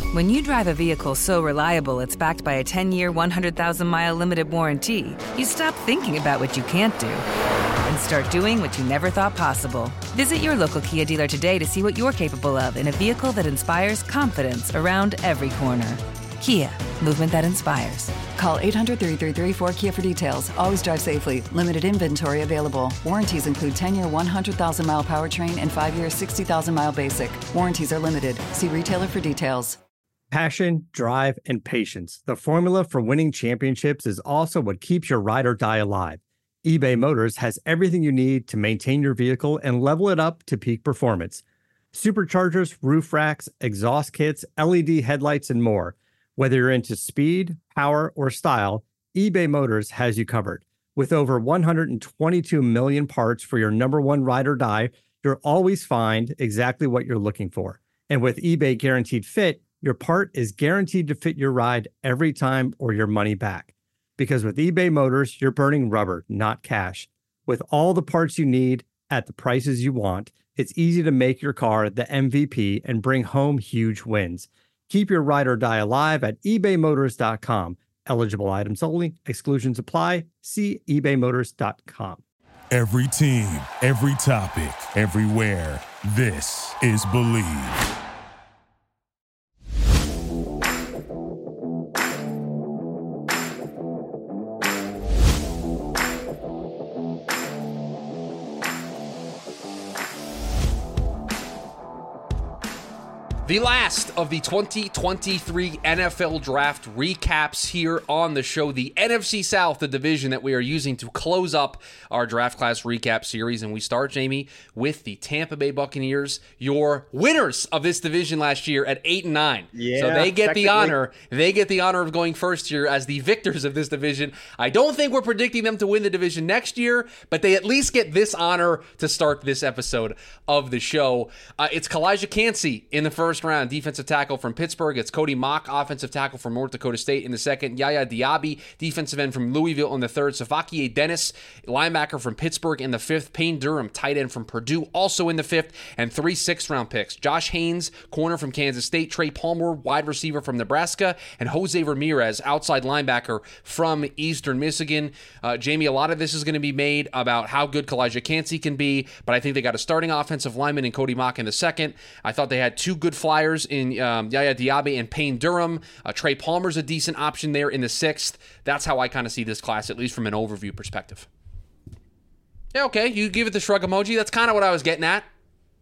When you drive a vehicle so reliable it's backed by a 10-year, 100,000-mile limited warranty, you stop thinking about what you can't do and start doing what you never thought possible. Visit your local Kia dealer today to see what you're capable of in a vehicle that inspires confidence around every corner. Kia, movement that inspires. Call 800-333-4KIA for details. Always drive safely. Limited inventory available. Warranties include 10-year 100,000-mile powertrain and 5-year 60,000-mile basic. Warranties are limited. See retailer for details. Passion, drive, and patience. The formula for winning championships is also what keeps your ride or die alive. eBay Motors has everything you need to maintain your vehicle and level it up to peak performance. Superchargers, roof racks, exhaust kits, LED headlights, and more. Whether you're into speed, power, or style, eBay Motors has you covered. With over 122 million parts for your number one ride or die, you'll always find exactly what you're looking for. And with eBay Guaranteed Fit, your part is guaranteed to fit your ride every time or your money back. Because with eBay Motors, you're burning rubber, not cash. With all the parts you need at the prices you want, it's easy to make your car the MVP and bring home huge wins. Keep your ride or die alive at ebaymotors.com. Eligible items only. Exclusions apply. See ebaymotors.com. Every team, every topic, everywhere. This is Believe. The last of the 2023 NFL Draft recaps here on the show. The NFC South, the division that we are using to close up our draft class recap series. And we start, Jamie, with the Tampa Bay Buccaneers, your winners of this division last year at 8-9. Yeah, so they get the honor. They get the honor of going first here as the victors of this division. I don't think we're predicting them to win the division next year, but they at least get this honor to start this episode of the show. It's Kalijah Kancey in the first round, defensive tackle from Pittsburgh. It's Cody Mock, offensive tackle from North Dakota State in the second. Yaya Diaby, defensive end from Louisville in the third. Savakie Dennis, linebacker from Pittsburgh in the fifth. Payne Durham, tight end from Purdue, also in the fifth. And 3 sixth-round picks. Josh Haynes, corner from Kansas State. Trey Palmer, wide receiver from Nebraska. And Jose Ramirez, outside linebacker from Eastern Michigan. Jamie, a lot of this is going to be made about how good Kalijah Kancey can be, but I think they got a starting offensive lineman in Cody Mock in the second. I thought they had two good flyers in Yaya Diaby and Payne Durham. Trey Palmer's a decent option there in the sixth. That's how I kind of see this class, at least from an overview perspective. Yeah, okay, you give it the shrug emoji. That's kind of what I was getting at.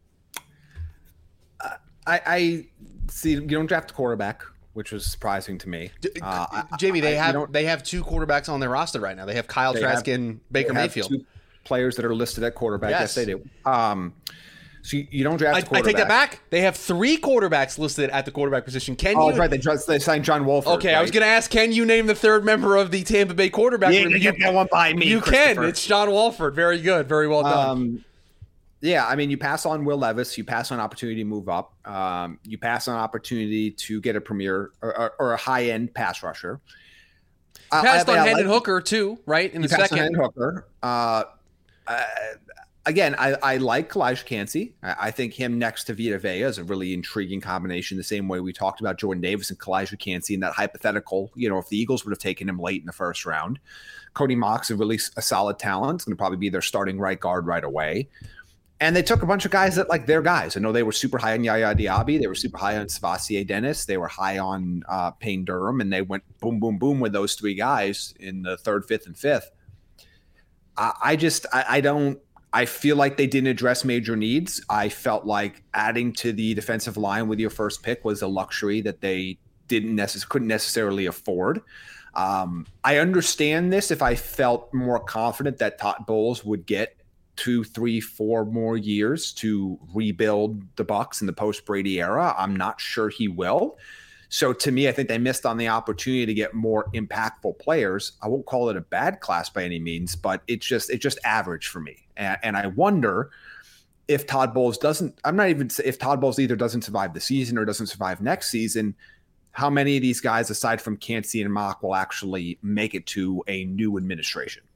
I see you don't draft a quarterback, which was surprising to me. Jamie, they have two quarterbacks on their roster right now. They have Kyle Trask and Baker Mayfield. Two players that are listed at quarterback. Yes, they do. So you don't draft a quarterback. I take that back. They have 3 quarterbacks listed at the quarterback position. Right. They signed John Wolford. Okay, right? I was going to ask, can you name the third member of the Tampa Bay quarterback? Yeah, you get that one by me. You can. It's John Wolford. Very good. Very well done. Yeah, I mean, you pass on Will Levis. You pass on opportunity to move up. You pass on opportunity to get a premier or a high-end pass rusher. Passed on Hendon Hooker, too, right? In the second. Passed on Hendon Hooker. Again, I like Kalijah Kancey. I think him next to Vita Vea is a really intriguing combination, the same way we talked about Jordan Davis and Kalijah Kancey in that hypothetical, if the Eagles would have taken him late in the first round. Cody Mock's a solid talent. It's going to probably be their starting right guard right away. And they took a bunch of guys that like their guys. I know they were super high on Yaya Diaby. They were super high on Savakie Dennis. They were high on Payne Durham. And they went boom, boom, boom with those 3 guys in the third, fifth, and fifth. I feel like they didn't address major needs. I felt like adding to the defensive line with your first pick was a luxury that they couldn't necessarily afford. I understand this if I felt more confident that Todd Bowles would get 2, 3, 4 more years to rebuild the Bucs in the post-Brady era. I'm not sure he will. So to me, I think they missed on the opportunity to get more impactful players. I won't call it a bad class by any means, but it's just average for me. And I wonder if Todd Bowles if Todd Bowles either doesn't survive the season or doesn't survive next season, how many of these guys, aside from Kancey and Mock, will actually make it to a new administration?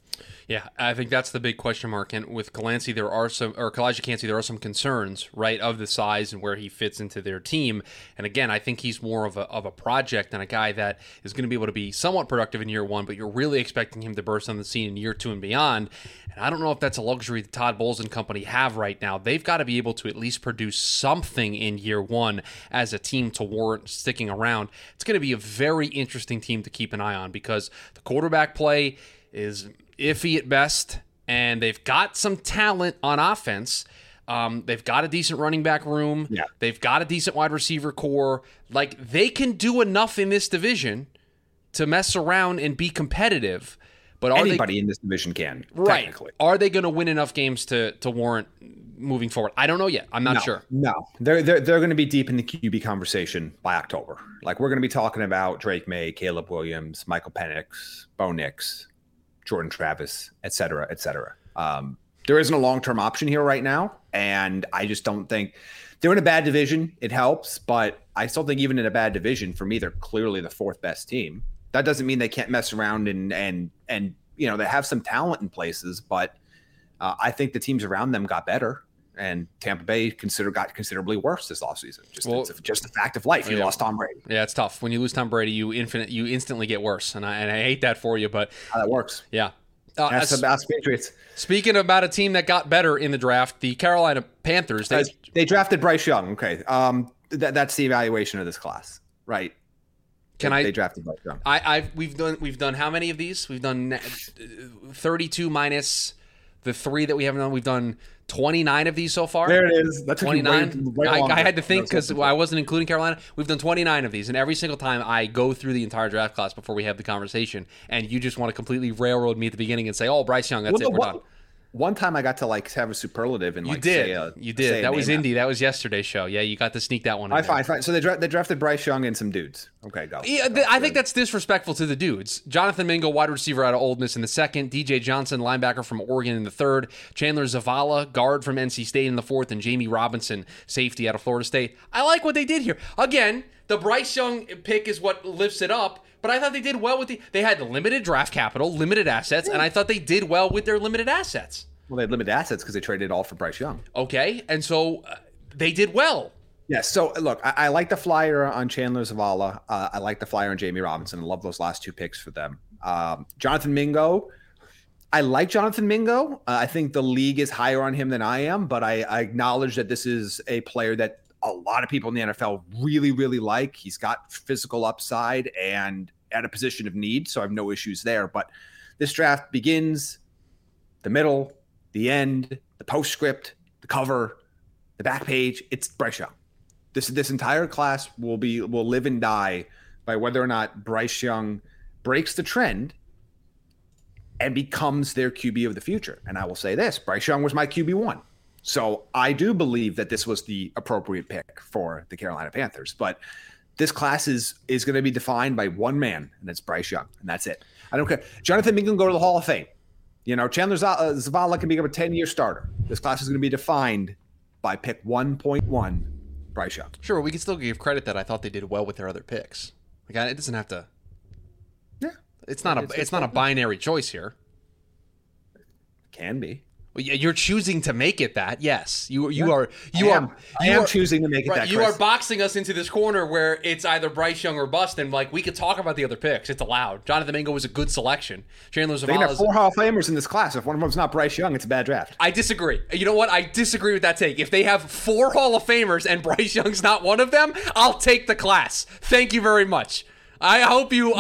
Yeah, I think that's the big question mark. And with Kalijah Kancey, there are some concerns, right, of the size and where he fits into their team. And again, I think he's more of a project and a guy that is going to be able to be somewhat productive in year one, but you're really expecting him to burst on the scene in year 2 and beyond. And I don't know if that's a luxury that Todd Bowles and company have right now. They've got to be able to at least produce something in year 1 as a team to warrant sticking around. It's going to be a very interesting team to keep an eye on because the quarterback play is iffy at best, and they've got some talent on offense. They've got a decent running back room. Yeah. They've got a decent wide receiver core. Like, they can do enough in this division to mess around and be competitive. But anybody in this division can, right? Technically. Are they going to win enough games to warrant moving forward? I don't know yet. I'm not sure. No, they're going to be deep in the QB conversation by October. Like, we're going to be talking about Drake May, Caleb Williams, Michael Penix, Bo Nix, Jordan Travis, et cetera, et cetera. There isn't a long-term option here right now, and I just don't think they're in a bad division. It helps, but I still think even in a bad division, for me, they're clearly the 4th best team. That doesn't mean they can't mess around and you know, they have some talent in places, but I think the teams around them got better, and Tampa Bay got considerably worse this offseason. It's just a fact of life. You lost Tom Brady. Yeah, it's tough. When you lose Tom Brady, you instantly get worse, and I hate that for you, but how that works. Yeah. Ask Patriots. Speaking about a team that got better in the draft, the Carolina Panthers. They drafted Bryce Young. Okay, that's the evaluation of this class, right? They drafted Bryce Young. We've done how many of these? We've done 32 minus the 3 that we haven't done. We've done 29 of these so far. There it is. That's 29. I had to think because I wasn't including Carolina. We've done 29 of these, and every single time I go through the entire draft class before we have the conversation, and you just want to completely railroad me at the beginning and say, "Oh, Bryce Young, that's it, we're done." One time I got to have a superlative and you did. That was Indy. That was yesterday's show. Yeah, you got to sneak that one in. Fine. So they drafted Bryce Young and some dudes. Okay, go. Yeah, I think that's disrespectful to the dudes. Jonathan Mingo, wide receiver out of Ole Miss in the 2nd. DJ Johnson, linebacker from Oregon in the 3rd. Chandler Zavala, guard from NC State in the 4th. And Jamie Robinson, safety out of Florida State. I like what they did here. Again, the Bryce Young pick is what lifts it up. But I thought they did well they had limited draft capital, limited assets, and I thought they did well with their limited assets. Well, they had limited assets because they traded it all for Bryce Young. Okay, and so they did well. Yes. So, look, I like the flyer on Chandler Zavala. I like the flyer on Jamie Robinson. I love those last 2 picks for them. Jonathan Mingo, I like Jonathan Mingo. I think the league is higher on him than I am, but I acknowledge that this is a player that a lot of people in the NFL really, really like. He's got physical upside and at a position of need, so I have no issues there. But this draft begins the middle, the end, the postscript, the cover, the back page. It's Bryce Young. This entire class will live and die by whether or not Bryce Young breaks the trend and becomes their QB of the future. And I will say this: Bryce Young was my QB1. So I do believe that this was the appropriate pick for the Carolina Panthers. But this class is going to be defined by one man, and that's Bryce Young, and that's it. I don't care. Jonathan Mingo can go to the Hall of Fame. You know, Chandler Zavala can become a 10-year starter. This class is going to be defined by pick 1.1, Bryce Young. Sure, we can still give credit that I thought they did well with their other picks. Like, it doesn't have to. Yeah, it's not a binary choice here. Can be. Well, you're choosing to make it that. Yes, I am choosing to make it that. You are boxing us into this corner where it's either Bryce Young or bust, and like we could talk about the other picks. It's allowed. Jonathan Mingo was a good selection. Chandler Zavala. They can have 4 Hall of Famers in this class. If one of them's not Bryce Young, it's a bad draft. I disagree. You know what? I disagree with that take. If they have 4 Hall of Famers and Bryce Young's not one of them, I'll take the class. Thank you very much. I hope you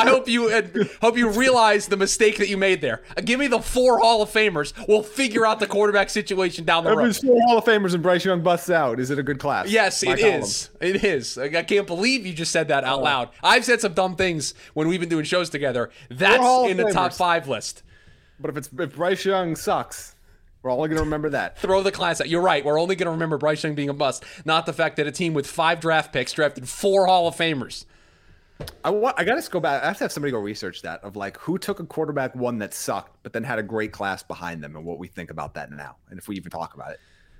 realize the mistake that you made there. Give me the 4 Hall of Famers. We'll figure out the quarterback situation down the road. There's 4 Hall of Famers and Bryce Young busts out. Is it a good class? Yes, it is. It is. I can't believe you just said that out loud. I've said some dumb things when we've been doing shows together. That's in the top 5 list. But if Bryce Young sucks, we're only going to remember that. Throw the class out. You're right. We're only going to remember Bryce Young being a bust, not the fact that a team with 5 draft picks drafted 4 Hall of Famers. I got to go back. I have to have somebody go research that of like who took a quarterback 1 that sucked, but then had a great class behind them, and what we think about that now, and if we even talk about it.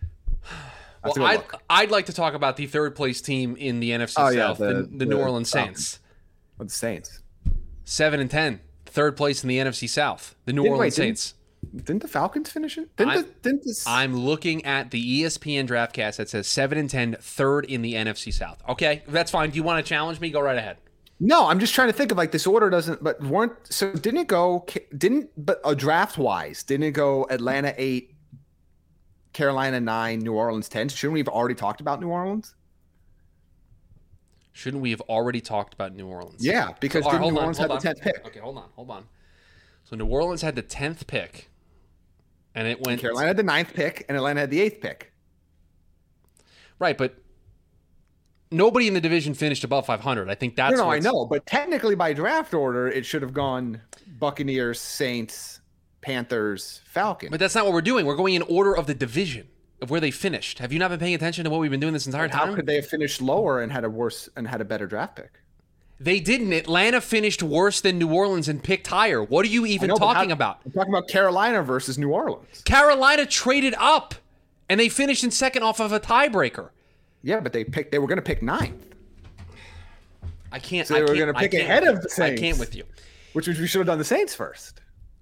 Well, I'd like to talk about the 3rd place team in the NFC South, the New Orleans Saints. The Saints, 7-10, 3rd place in the NFC South. The New Orleans Saints. Didn't the Falcons finish it? I'm looking at the ESPN Draftcast that says 7-10, third in the NFC South. Okay, that's fine. Do you want to challenge me? Go right ahead. No, I'm just trying to think of like this order doesn't, but draft wise, didn't it go Atlanta 8, Carolina 9, New Orleans 10? Shouldn't we have already talked about New Orleans? Shouldn't we have already talked about New Orleans? Yeah, because New Orleans had the 10th pick. Okay, hold on. So New Orleans had the 10th pick, and it went. Carolina had the 9th pick, and Atlanta had the 8th pick. Right, but nobody in the division finished above 500. I think that's. No, I know, but technically by draft order, it should have gone Buccaneers, Saints, Panthers, Falcons. But that's not what we're doing. We're going in order of the division of where they finished. Have you not been paying attention to what we've been doing this entire time? How could they have finished lower and had a better draft pick? They didn't. Atlanta finished worse than New Orleans and picked higher. What are you even talking about? I'm talking about Carolina versus New Orleans. Carolina traded up, and they finished in second off of a tiebreaker. Yeah, but they were going to pick 9th. I can't. So they were going to pick ahead of the Saints. I can't with you. Which we should have done the Saints first.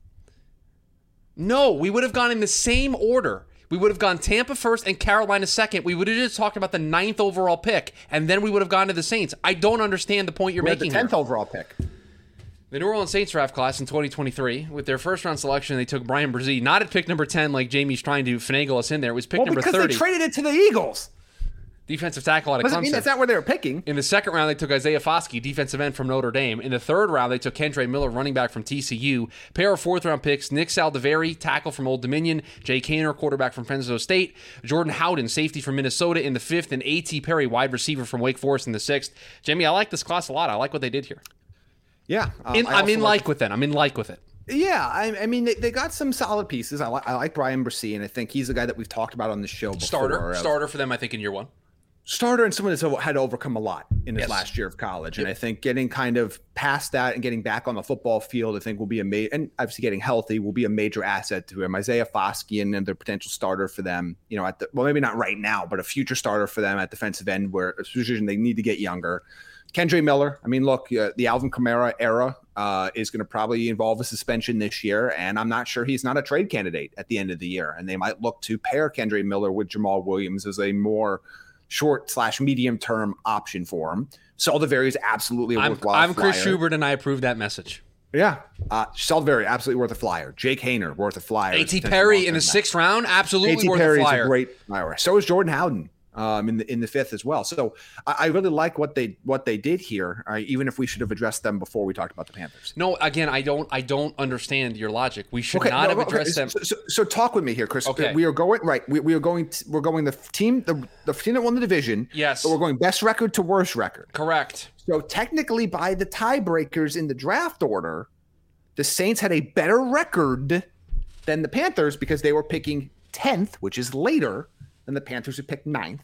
No, we would have gone in the same order. We would have gone Tampa first and Carolina second. We would have just talked about the 9th overall pick, and then we would have gone to the Saints. I don't understand the point you're making here. The 10th overall pick. The New Orleans Saints draft class in 2023, with their first-round selection, they took Brian Brzee, not at pick number 10 like Jamie's trying to finagle us in there. It was pick number 30. Because they traded it to the Eagles. Defensive tackle out of Clemson. Doesn't mean that's not where they were picking. In the second round, they took Isaiah Foskey, defensive end from Notre Dame. In the third round, they took Kendre Miller, running back from TCU. Pair of fourth-round picks, Nick Saldiveri, tackle from Old Dominion. Jay Kaner, quarterback from Fresno State. Jordan Howden, safety from Minnesota in the fifth. And A.T. Perry, wide receiver from Wake Forest in the sixth. Jamie, I like this class a lot. I like what they did here. Yeah. I'm in like with it. Yeah, I mean, they got some solid pieces. I like Brian Brzee, and I think he's a guy that we've talked about on the show before. Starter for them, I think, in year one. Starter and someone that's had to overcome a lot in his last year of college. And I think getting kind of past that and getting back on the football field, I think will be and obviously getting healthy will be a major asset to him. Isaiah Foskey and their potential starter for them, maybe not right now, but a future starter for them at defensive end where a position they need to get younger. Kendre Miller, I mean, look, the Alvin Kamara era is going to probably involve a suspension this year, and I'm not sure he's not a trade candidate at the end of the year. And they might look to pair Kendre Miller with Jamal Williams as a more short/medium-term option for him. Saldiveri is absolutely a worthwhile I'm flyer. Chris Schubert, and I approve that message. Yeah. Saldiveri, absolutely worth a flyer. Jake Haener, worth a flyer. A.T. Perry in the sixth round, absolutely worth a flyer. A.T. Perry is a great flyer. So is Jordan Howden in the fifth as well. So I really like what they did here, even if we should have addressed them before we talked about the Panthers. No, again, I don't understand your logic. We should not have addressed them. So talk with me here, Chris. Okay. We are going right. We're going the team that won the division. Yes. But we're going best record to worst record. Correct. So technically, by the tiebreakers in the draft order, the Saints had a better record than the Panthers because they were picking 10th, which is later than the Panthers who picked 9th.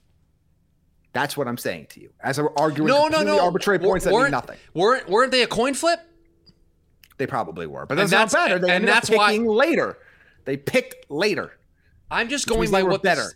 That's what I'm saying to you. As we're arguing arbitrary points that mean nothing. Weren't they a coin flip? They probably were. But that's not better. They ended up picking later. They picked later. I'm just going by what better.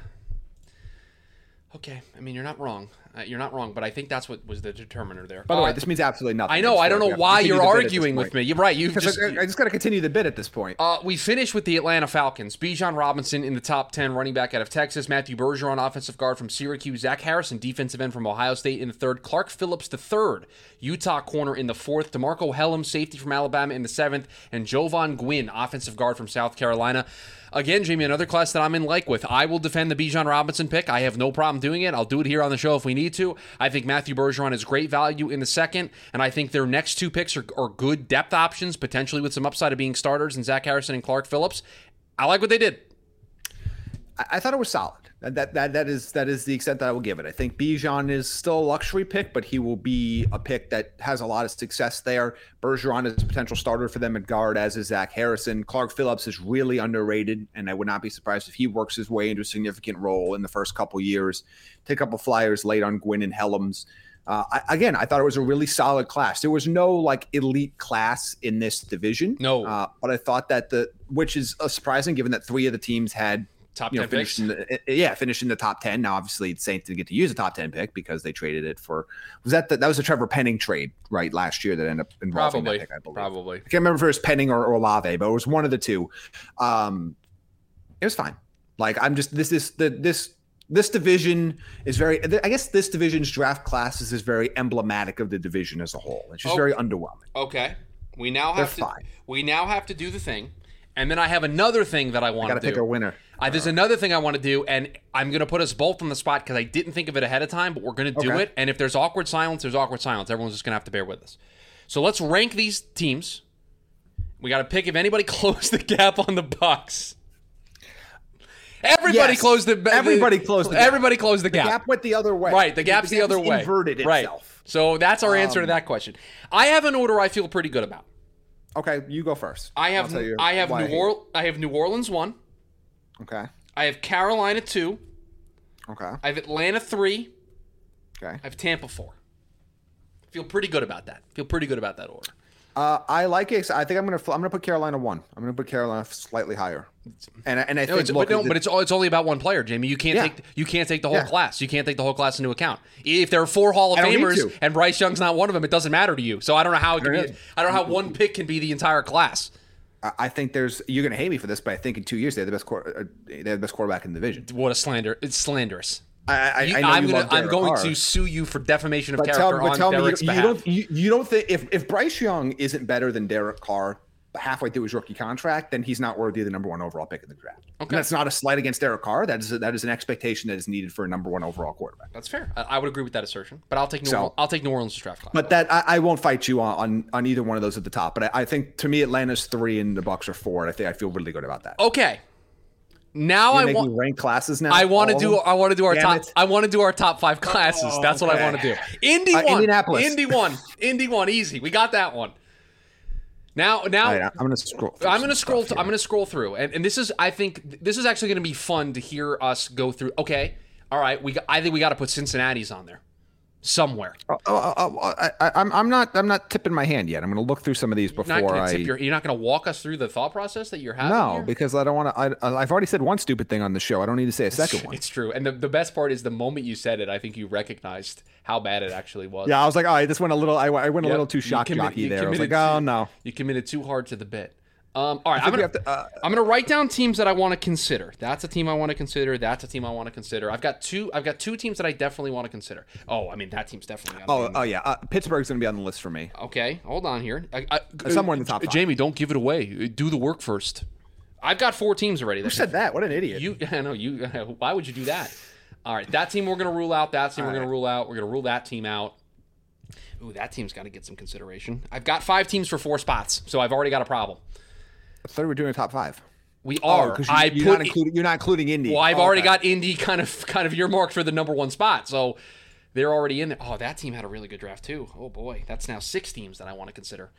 Okay. I mean, you're not wrong. You're not wrong, but I think that's what was the determiner there. By the way, this means absolutely nothing. I know. I don't know why you're arguing with me. You're right. I just got to continue the bid at this point. We finished with the Atlanta Falcons. Bijan Robinson in the top 10, running back out of Texas. Matthew Bergeron, offensive guard from Syracuse. Zach Harrison, defensive end from Ohio State in the third. Clark Phillips the third, Utah corner in the fourth. DeMarco Hellum, safety from Alabama in the seventh. And Jovan Gwynn, offensive guard from South Carolina. Again, Jamie, another class that I'm in like with. I will defend the Bijan Robinson pick. I have no problem doing it. I'll do it here on the show if we need to. I think Matthew Bergeron is great value in the second, and I think their next two picks are good depth options, potentially with some upside of being starters in Zach Harrison and Clark Phillips. I like what they did. I thought it was solid. That is the extent that I will give it. I think Bijan is still a luxury pick, but he will be a pick that has a lot of success there. Bergeron is a potential starter for them at guard, as is Zach Harrison. Clark Phillips is really underrated, and I would not be surprised if he works his way into a significant role in the first couple years. Take a couple flyers late on Gwynn and Hellums. I thought it was a really solid class. There was no elite class in this division. No. But I thought that which is surprising given that three of the teams had Top 10 picks. Finished in the top 10. Now, obviously, the Saints didn't get to use a top 10 pick because they traded it for. That was a Trevor Penning trade, right, last year that ended up involving that pick, I believe. Probably. I can't remember if it was Penning or Olave, but it was one of the two. It was fine. Like, I'm just this division is very. I guess this division's draft classes is very emblematic of the division as a whole. It's just very underwhelming. Okay, we now have to do the thing. And then I have another thing that I want to do. Got to pick a winner. There's another thing I want to do, and I'm going to put us both on the spot because I didn't think of it ahead of time, but we're going to do it. And if there's awkward silence, there's awkward silence. Everyone's just going to have to bear with us. So let's rank these teams. We got to pick if anybody closed the gap on the Bucs. Everybody closed the gap. Everybody closed the gap. Everybody closed the gap. The gap went the other way. Right, the gap's the other way. Inverted itself. Right. So that's our answer to that question. I have an order I feel pretty good about. Okay, you go first. I have New Orleans 1. Okay. I have Carolina 2. Okay. I have Atlanta 3. Okay. I have Tampa 4. Feel pretty good about that. Feel pretty good about that order. I like it. I think I'm gonna put Carolina 1. I'm gonna put Carolina slightly higher. And I think it's only about one player, Jamie. You can't take the whole class. You can't take the whole class into account. If there are 4 Hall of Famers and Bryce Young's not one of them, it doesn't matter to you. So I don't know how it can be. I don't know how one pick can be the entire class. I think you're gonna hate me for this, but I think in 2 years they're the best quarterback in the division. What a slander! It's slanderous. I'm going to sue you for defamation of character on Derek's behalf. You don't think if Bryce Young isn't better than Derek Carr halfway through his rookie contract, then he's not worthy of the number 1 overall pick in the draft. Okay. And that's not a slight against Derek Carr. That is an expectation that is needed for a number 1 overall quarterback. That's fair. I would agree with that assertion. But I'll take New Orleans' draft class. But that I won't fight you on either one of those at the top. But I think to me Atlanta's 3 and the Bucs are 4. And I feel really good about that. Okay. Now I want rank classes. Now I want to do our top. I want to do our top 5 classes. That's what I want to do. Indy 1, Indianapolis. Indy 1, easy. We got that one. Now right, I'm going to scroll. I'm going to scroll through, and this is. I think this is actually going to be fun to hear us go through. Okay, all right. I think we got to put Cincinnati's on there. Somewhere. I'm not tipping my hand yet. I'm going to look through some of these before you're not going to walk us through the thought process that you're having. No, here? Because I don't want to. I've already said one stupid thing on the show. I don't need to say a second one. It's true, and the best part is the moment you said it, I think you recognized how bad it actually was. Yeah, I was like, oh, this went a little. I went a little too shock jockey there. I was like, oh no, you committed too hard to the bit. All right, I'm gonna write down teams that I want to consider. That's a team I want to consider. That's a team I want to consider. I've got two teams that I definitely want to consider. Oh, I mean that team's definitely on. Yeah, Pittsburgh's gonna be on the list for me. Okay, hold on here. Somewhere in the top 5. Jamie, don't give it away. Do the work first. I've got 4 teams already. Who said that? What an idiot! I know you. Why would you do that? All right, that team we're gonna rule out. That team we're gonna rule out. We're gonna rule that team out. Ooh, that team's got to get some consideration. I've got 5 teams for 4 spots, so I've already got a problem. I thought we were doing a top 5. We are. You're not including Indy. Well, I've already got Indy kind of earmarked for the number 1 spot, so they're already in there. Oh, that team had a really good draft too. Oh boy, that's now 6 teams that I want to consider.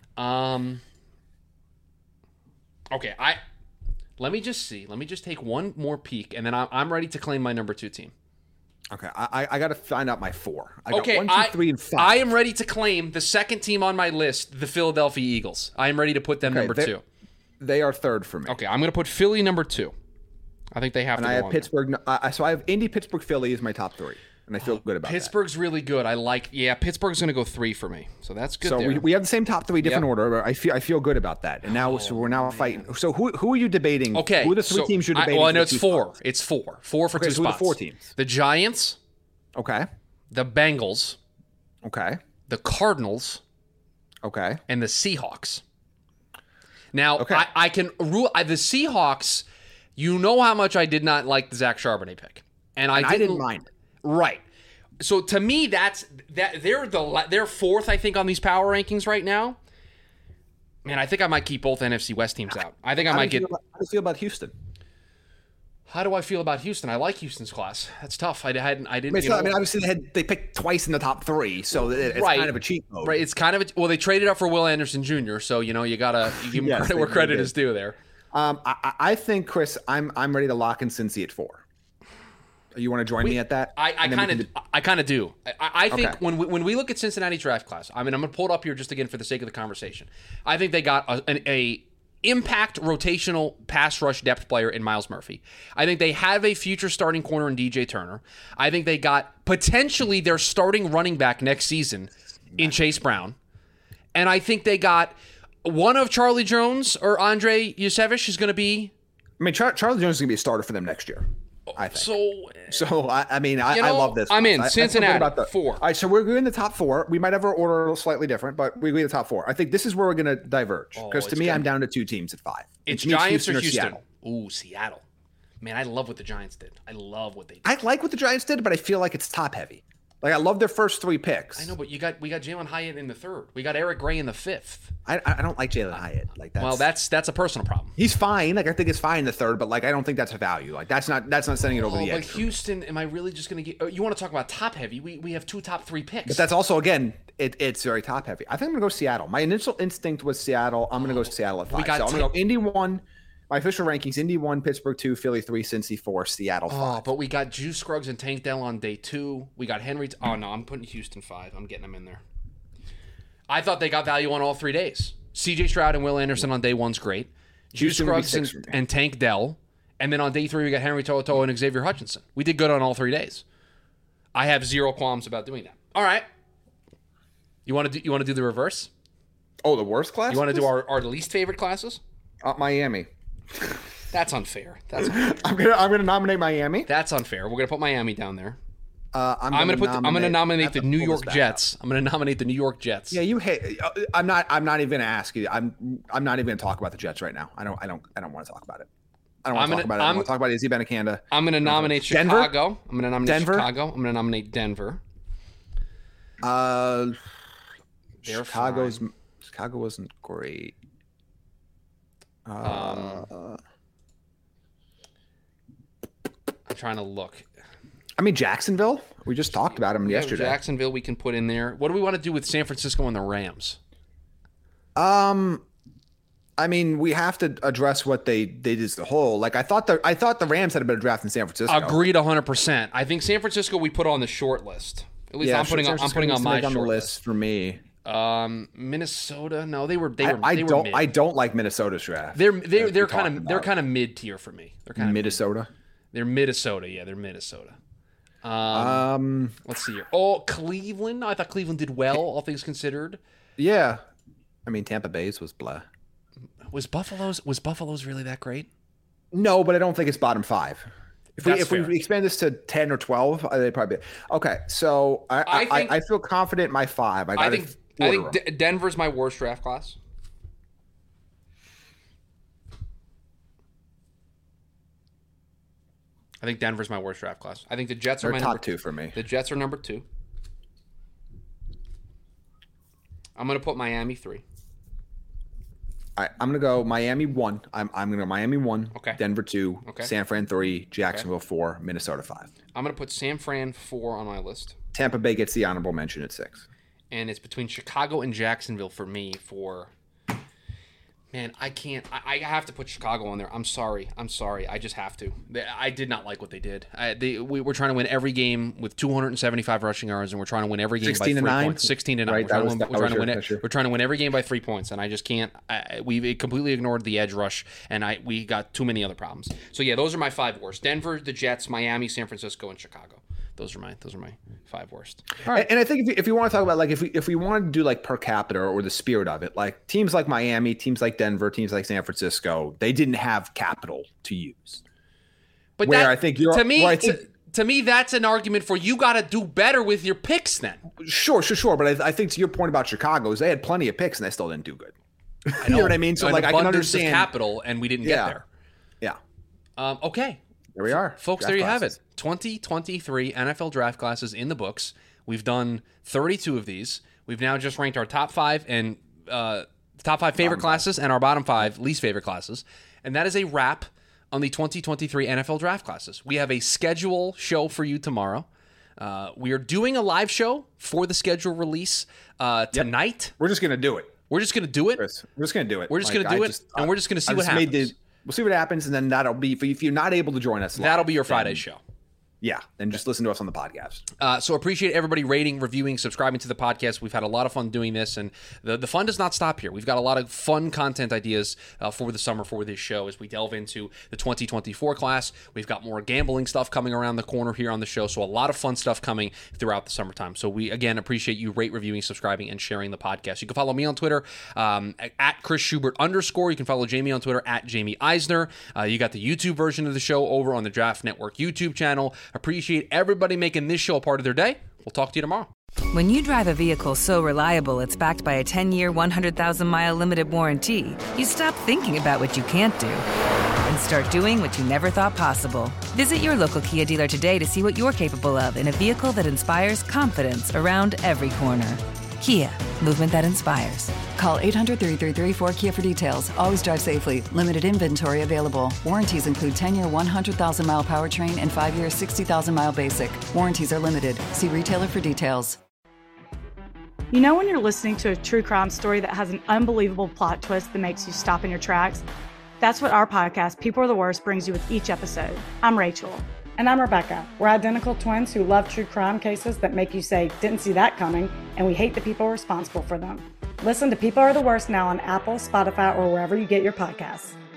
Okay, let me just see. Let me just take one more peek, and then I'm ready to claim my number 2 team. Okay, I got to find out my 4. I got 1, 2, 3, and 5. I am ready to claim the second team on my list, the Philadelphia Eagles. I am ready to put them number 2. They are 3rd for me. Okay, I'm going to put Philly number 2. I think they have to. And I have Pittsburgh. So I have Indy, Pittsburgh, Philly is my top 3, and I feel good about Pittsburgh's really good. Pittsburgh's going to go 3 for me. So that's good. So we have the same top 3, different order. I feel good about that. And now we're now fighting. So who are you debating? Okay, who are the 3 teams you're debating? I know it's 4. It's 4. 4 for 2 spots. Who are the 4 teams? The Giants. Okay. The Bengals. Okay. The Cardinals. Okay. And the Seahawks. Now, I can rule the Seahawks. You know how much I did not like the Zach Charbonnet pick, and I didn't mind it. Right. So to me, they're 4th, I think, on these power rankings right now. Man, I think I might keep both NFC West teams out. I think I might get. How do you feel about Houston? How do I feel about Houston? I like Houston's class. That's tough. I didn't. Obviously they picked twice in the top 3, so it's kind of a cheat code. Right. It's kind of they traded up for Will Anderson Jr. So you gotta give him credit where credit is due there. I think, Chris, I'm ready to lock in Cincy at 4. You want to join me at that? I kind of do. I think when we look at Cincinnati draft class, I mean, I'm going to pull it up here just again for the sake of the conversation. I think they got impact rotational pass rush depth player in Myles Murphy. I think they have a future starting corner in DJ Turner. I think they got potentially their starting running back next season in Chase Brown. And I think they got one of Charlie Jones or Andre Yusevich is going to be. I mean, Charlie Jones is going to be a starter for them next year, I think. I love this. I'm in. I Cincinnati, 4. All right, so we're in the top 4. We might have our order slightly different, but we agree the top 4. I think this is where we're going to diverge. Because to me, I'm down to 2 teams at 5. It's Giants or Houston? Ooh, Seattle. Man, I love what the Giants did. I love what they did. I like what the Giants did, but I feel like it's top heavy. Like, I love their first 3 picks. I know, but we got Jalen Hyatt in the 3rd. We got Eric Gray in the 5th. I don't like Jalen Hyatt. Like that's a personal problem. He's fine. Like, I think it's fine in the 3rd, but like I don't think that's a value. Like that's not sending it over the edge. But Houston, am I really just going to get? You want to talk about top heavy? We have 2 top 3 picks. But that's also again, it's very top heavy. I think I'm gonna go Seattle. My initial instinct was Seattle. I'm gonna go Seattle at 5. So I'm gonna go Indy 1. My official rankings: Indy 1, Pittsburgh 2, Philly 3, Cincy 4, Seattle 5. Oh, but we got Juice Scruggs and Tank Dell on day 2. We got Henry. Oh no, I'm putting Houston 5. I'm getting them in there. I thought they got value on all 3 days. C.J. Stroud and Will Anderson on day 1's great. Juice Scruggs and Tank Dell, and then on day 3 we got Henry To'oTo'o and Xavier Hutchinson. We did good on all 3 days. I have 0 qualms about doing that. All right. You want to do the reverse? Oh, the worst class? You want to do our least favorite classes? Miami. That's unfair. I'm gonna nominate Miami. That's unfair. We're gonna put Miami down there. I'm gonna nominate the New York Jets. I'm gonna nominate the New York Jets. Yeah, you hate. I'm not even gonna ask you. I'm not even gonna talk about the Jets right now. I don't want to talk about it. I don't want to talk about it. I want to talk about Izzy Benicanda. I'm gonna nominate Chicago. I'm gonna nominate Chicago. I'm gonna nominate Denver. Chicago wasn't great. I'm trying to look. I mean, Jacksonville. We just talked about him yesterday. Jacksonville, we can put in there. What do we want to do with San Francisco and the Rams? I mean, we have to address what they did as a whole. Like, I thought the Rams had a better draft than San Francisco. Agreed 100%. I think San Francisco we put on the short list. At least I'm putting on my short list for me. Minnesota, no, they were mid. I don't like Minnesota's draft. They're kind of mid tier for me. They're kind of Minnesota. They're Minnesota, yeah, they're Minnesota. Let's see here. Oh, Cleveland. I thought Cleveland did well, all things considered. Yeah, I mean Tampa Bay's was blah. Was Buffalo's really that great? No, but I don't think it's bottom 5. If we expand this to 10 or 12, they'd probably be okay. So I feel confident in my 5. I think Denver's my worst draft class. I think Denver's my worst draft class. I think the Jets are my top 2 for me. The Jets are number 2. I'm going to put Miami 3. All right, I'm going to go Miami 1. I'm going to go Miami 1, okay. Denver 2, okay. San Fran 3, Jacksonville 4, Minnesota 5. I'm going to put San Fran 4 on my list. Tampa Bay gets the honorable mention at 6. And it's between Chicago and Jacksonville for me for... Man, I can't. I have to put Chicago on there. I'm sorry. I just have to. I did not like what they did. We were trying to win every game with 275 rushing yards, and we're trying to win every game by 3 points. 16-9. Right, we're trying to win every game by 3 points, and I just can't. We completely ignored the edge rush, and we got too many other problems. So yeah, those are my 5 worst: Denver, the Jets, Miami, San Francisco, and Chicago. Those are my 5 worst. All right. And I think if you want to talk about like if we want to do like per capita or the spirit of it, like teams like Miami, teams like Denver, teams like San Francisco, they didn't have capital to use. But I think to me that's an argument for you got to do better with your picks then. Sure. But I think to your point about Chicago is they had plenty of picks and they still didn't do good. You know what I mean? So like I can understand capital and we didn't get there. Yeah. Okay. There we are. Folks, there you have it. 2023 NFL draft classes in the books. We've done 32 of these. We've now just ranked our top 5 and top 5 favorite classes and our bottom 5 least favorite classes. And that is a wrap on the 2023 NFL draft classes. We have a schedule show for you tomorrow. We are doing a live show for the schedule release tonight. Yep. We're just going to do it. We're just going to do it. Chris, we're just going to do it. We're just going to do it, and we're just going to see what happens. We'll see what happens, and then that'll be if you're not able to join us live. That'll be your Friday show. Yeah, then just listen to us on the podcast. So appreciate everybody rating, reviewing, subscribing to the podcast. We've had a lot of fun doing this, and the fun does not stop here. We've got a lot of fun content ideas for the summer for this show as we delve into the 2024 class. We've got more gambling stuff coming around the corner here on the show, so a lot of fun stuff coming throughout the summertime. So we, again, appreciate you reviewing, subscribing, and sharing the podcast. You can follow me on Twitter, at Chris Schubert _. You can follow Jamie on Twitter, at Jamie Eisner. You got the YouTube version of the show over on the Draft Network YouTube channel. Appreciate everybody making this show a part of their day. We'll talk to you tomorrow. When you drive a vehicle so reliable it's backed by a 10-year, 100,000-mile limited warranty, you stop thinking about what you can't do and start doing what you never thought possible. Visit your local Kia dealer today to see what you're capable of in a vehicle that inspires confidence around every corner. Kia, movement that inspires. Call 800-333-4KIA for details. Always drive safely. Limited inventory available. Warranties include 10-year 100,000-mile powertrain and 5-year 60,000-mile basic. Warranties are limited. See retailer for details. You know when you're listening to a true crime story that has an unbelievable plot twist that makes you stop in your tracks? That's what our podcast, People Are the Worst, brings you with each episode. I'm Rachel. And I'm Rebecca. We're identical twins who love true crime cases that make you say, didn't see that coming, and we hate the people responsible for them. Listen to People Are the Worst now on Apple, Spotify, or wherever you get your podcasts.